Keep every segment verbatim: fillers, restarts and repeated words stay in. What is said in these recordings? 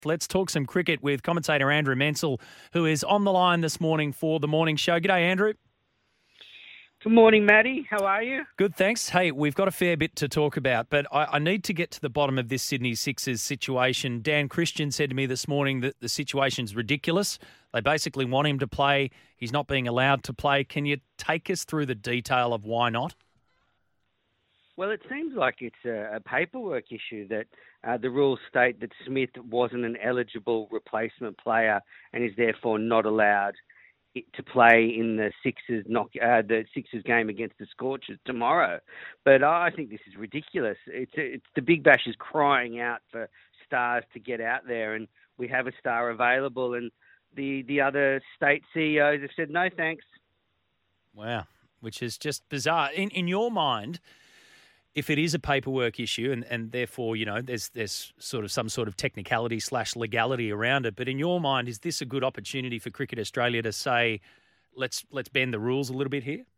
Let's talk some cricket with commentator Andrew Mansell, who is on the line this morning for the morning show. G'day, Andrew. Good morning, Matty. How are you? Good, thanks. Hey, we've got a fair bit to talk about, but I, I need to get to the bottom of this Sydney Sixers situation. Dan Christian said to me this morning that the situation's ridiculous. They basically want him to play. He's not being allowed to play. Can you take us through the detail of why not? Well, it seems like it's a, a paperwork issue that uh, the rules state that Smith wasn't an eligible replacement player and is therefore not allowed to play in the Sixers knock uh, the Sixers game against the Scorchers tomorrow. But I think this is ridiculous. It's it's the Big Bash is crying out for stars to get out there, and we have a star available, and the the other state C E Os have said no thanks. Wow, which is just bizarre. In in your mind, if it is a paperwork issue and, and therefore, you know, there's there's sort of some sort of technicality slash legality around it, but in your mind, is this a good opportunity for Cricket Australia to say, let's let's bend the rules a little bit here?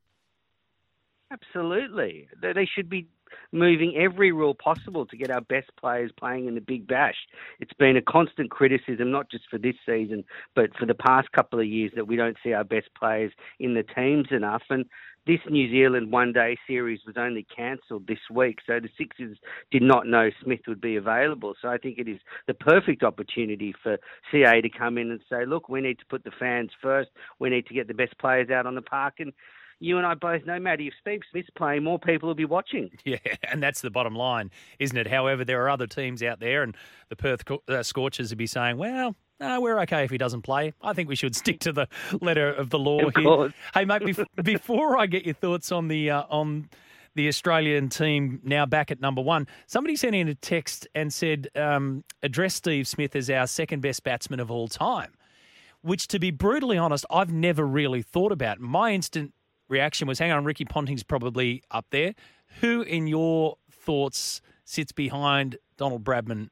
Absolutely. They should be moving every rule possible to get our best players playing in the Big Bash. It's been a constant criticism, not just for this season, but for the past couple of years, that we don't see our best players in the teams enough. And this New Zealand one-day series was only cancelled this week, so the Sixers did not know Smith would be available. So I think it is the perfect opportunity for C A to come in and say, look, we need to put the fans first. We need to get the best players out on the park. And you and I both know, Matty, if Steve Smith's playing, more people will be watching. Yeah, and that's the bottom line, isn't it? However, there are other teams out there, and the Perth uh, Scorchers would be saying, well, no, we're okay if he doesn't play. I think we should stick to the letter of the law of here. Course. Hey, mate, bef- before I get your thoughts on the uh, on the Australian team now back at number one, somebody sent in a text and said, um, address Steve Smith as our second best batsman of all time, which, to be brutally honest, I've never really thought about. My instant reaction was, hang on, Ricky Ponting's probably up there. Who, in your thoughts, sits behind Donald Bradman?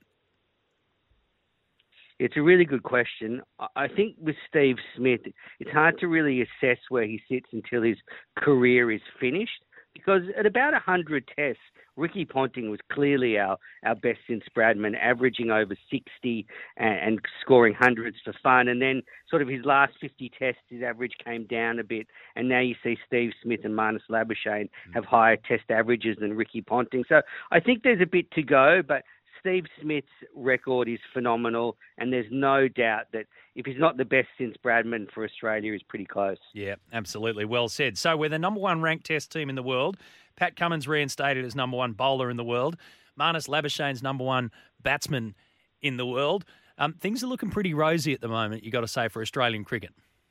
It's a really good question. I think with Steve Smith, it's hard to really assess where he sits until his career is finished, because at about one hundred tests, Ricky Ponting was clearly our, our best since Bradman, averaging over sixty and, and scoring hundreds for fun. And then sort of his last fifty tests, his average came down a bit. And now you see Steve Smith and Marnus Labuschagne have higher test averages than Ricky Ponting. So I think there's a bit to go, but Steve Smith's record is phenomenal, and there's no doubt that if he's not the best since Bradman for Australia, he's pretty close. Yeah, absolutely. Well said. So we're the number one ranked test team in the world. Pat Cummins reinstated as number one bowler in the world. Marnus Labuschagne's number one batsman in the world. Um, things are looking pretty rosy at the moment, you've got to say, for Australian cricket.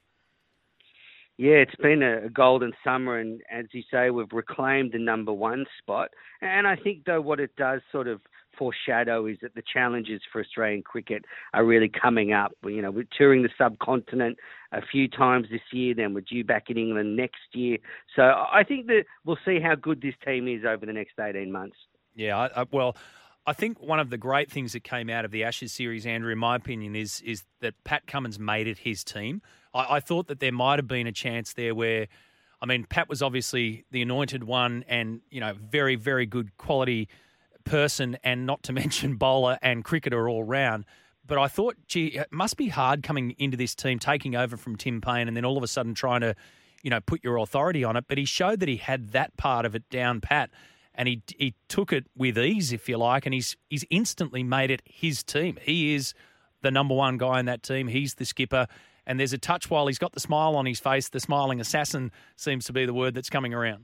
Yeah, it's been a golden summer, and as you say, we've reclaimed the number one spot. And I think, though, what it does sort of foreshadow is that the challenges for Australian cricket are really coming up. You know, we're touring the subcontinent a few times this year, then we're due back in England next year. So I think that we'll see how good this team is over the next eighteen months. Yeah, I, I, well, I think one of the great things that came out of the Ashes series, Andrew, in my opinion, is is that Pat Cummins made it his team. I, I thought that there might have been a chance there where, I mean, Pat was obviously the anointed one and, you know, very, very good quality person, and not to mention bowler and cricketer all round. But I thought, gee, it must be hard coming into this team, taking over from Tim Payne, and then all of a sudden trying to, you know, put your authority on it. But he showed that he had that part of it down pat, and he he took it with ease, if you like, and he's he's instantly made it his team. He is the number one guy in that team. He's the skipper. And there's a touch while he's got the smile on his face. The smiling assassin seems to be the word that's coming around.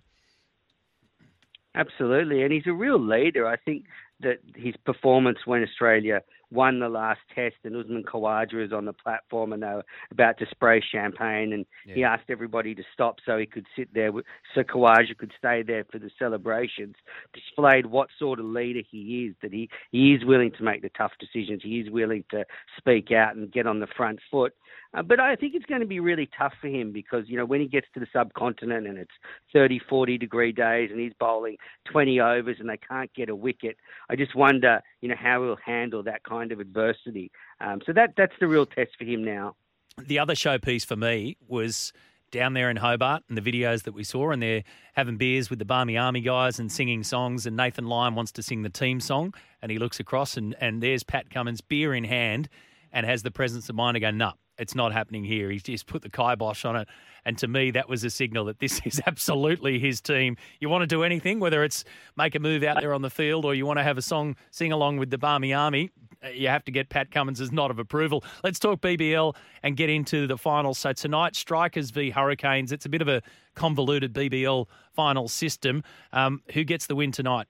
Absolutely. And he's a real leader. I think that his performance when Australia won the last test and Usman Khawaja is on the platform and they were about to spray champagne, and yeah. he asked everybody to stop so he could sit there, so Khawaja could stay there for the celebrations, displayed what sort of leader he is, that he, he is willing to make the tough decisions. He is willing to speak out and get on the front foot. Uh, but I think it's going to be really tough for him because, you know, when he gets to the subcontinent and it's thirty, forty degree days and he's bowling twenty overs and they can't get a wicket, I just wonder, you know, how he'll handle that kind of adversity. Um, so that that's the real test for him now. The other showpiece for me was down there in Hobart and the videos that we saw, and they're having beers with the Barmy Army guys and singing songs, and Nathan Lyon wants to sing the team song, and he looks across and, and there's Pat Cummins, beer in hand, and has the presence of mind to go, no, it's not happening here. He's just put the kibosh on it. And to me, that was a signal that this is absolutely his team. You want to do anything, whether it's make a move out there on the field or you want to have a song, sing along with the Barmy Army, you have to get Pat Cummins' nod of approval. Let's talk B B L and get into the finals. So tonight, Strikers v Hurricanes. It's a bit of a convoluted B B L final system. Um, who gets the win tonight?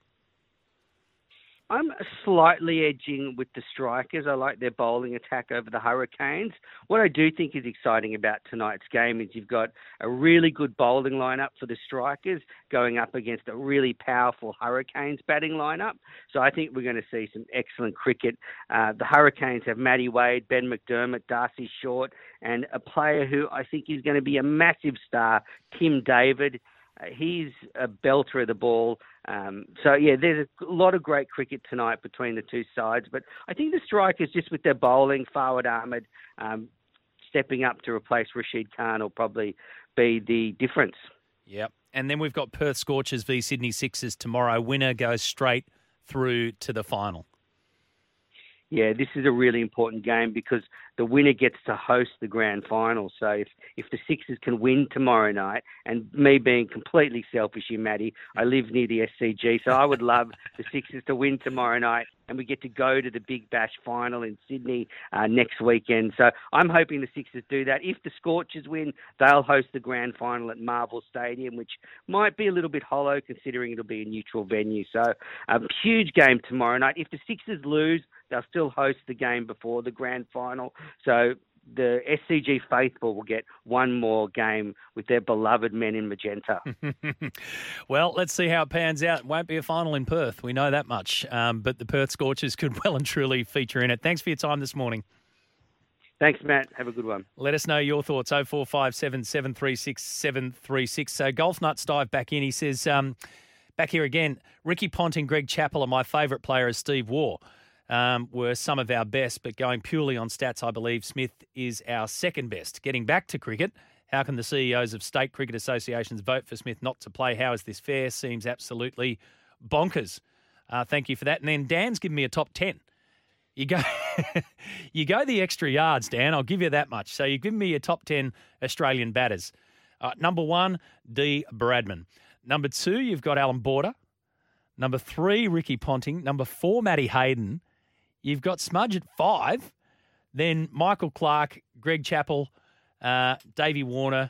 I'm slightly edging with the Strikers. I like their bowling attack over the Hurricanes. What I do think is exciting about tonight's game is you've got a really good bowling lineup for the Strikers going up against a really powerful Hurricanes batting lineup. So I think we're going to see some excellent cricket. Uh, the Hurricanes have Matty Wade, Ben McDermott, Darcy Short, and a player who I think is going to be a massive star, Tim David. Uh, he's a belter of the ball. Um, so, yeah, there's a lot of great cricket tonight between the two sides. But I think the Strikers, just with their bowling, Fawad Ahmed um, stepping up to replace Rashid Khan will probably be the difference. Yep. And then we've got Perth Scorchers v Sydney Sixers tomorrow. Winner goes straight through to the final. Yeah, this is a really important game because the winner gets to host the grand final. So if, if the Sixers can win tomorrow night, and me being completely selfish here, Matty, I live near the S C G, so I would love the Sixers to win tomorrow night and we get to go to the Big Bash final in Sydney uh, next weekend. So I'm hoping the Sixers do that. If the Scorchers win, they'll host the grand final at Marvel Stadium, which might be a little bit hollow considering it'll be a neutral venue. So a um, huge game tomorrow night. If the Sixers lose, they'll still host the game before the grand final. So the S C G faithful will get one more game with their beloved men in magenta. Well, let's see how it pans out. It won't be a final in Perth. We know that much. Um, but the Perth Scorchers could well and truly feature in it. Thanks for your time this morning. Thanks, Matt. Have a good one. Let us know your thoughts. oh four five seven, seven three six, seven three six. So Golf Nuts dive back in. He says, um, back here again, Ricky Ponting, Greg Chappell are my favourite player as Steve Waugh. Um, were some of our best, but going purely on stats, I believe Smith is our second best. Getting back to cricket, how can the C E Os of state cricket associations vote for Smith not to play? How is this fair? Seems absolutely bonkers. Uh, thank you for that. And then Dan's given me a top ten. You go, you go the extra yards, Dan. I'll give you that much. So you've given me your top ten Australian batters. Uh, number one, D. Bradman. Number two, you've got Alan Border. Number three, Ricky Ponting. Number four, Matty Hayden. You've got Smudge at five, then Michael Clark, Greg Chappell, uh, Davey Warner,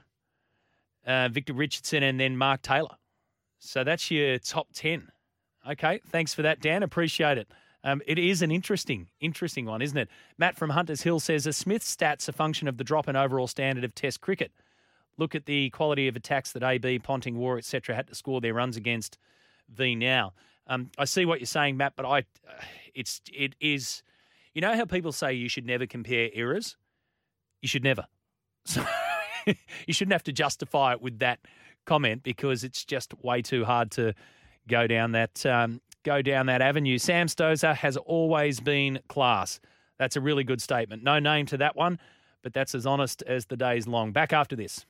uh, Victor Richardson, and then Mark Taylor. So that's your top ten. Okay, thanks for that, Dan. Appreciate it. Um, it is an interesting, interesting one, isn't it? Matt from Hunters Hill says, are Smith's stats a function of the drop in overall standard of Test cricket? Look at the quality of attacks that A B, Ponting, Waugh, et cetera had to score their runs against V now. Um, I see what you're saying, Matt, but I, uh, it's it is, you know how people say you should never compare eras? You should never. So you shouldn't have to justify it with that comment because it's just way too hard to go down that um, go down that avenue. Sam Stosur has always been class. That's a really good statement. No name to that one, but that's as honest as the day's long. Back after this.